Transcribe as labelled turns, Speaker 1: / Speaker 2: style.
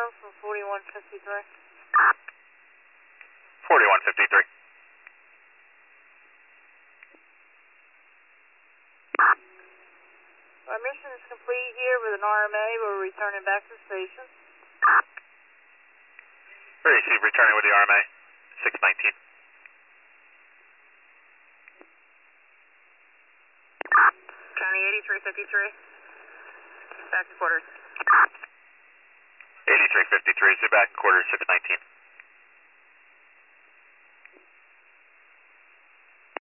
Speaker 1: Charles from 4153.
Speaker 2: 4153.
Speaker 1: Our mission is complete here with an RMA. We're returning back to the station.
Speaker 2: Receive, returning with the RMA, 619.
Speaker 1: County 8353. Back to quarters.
Speaker 2: 8353, so back in quarters, 619.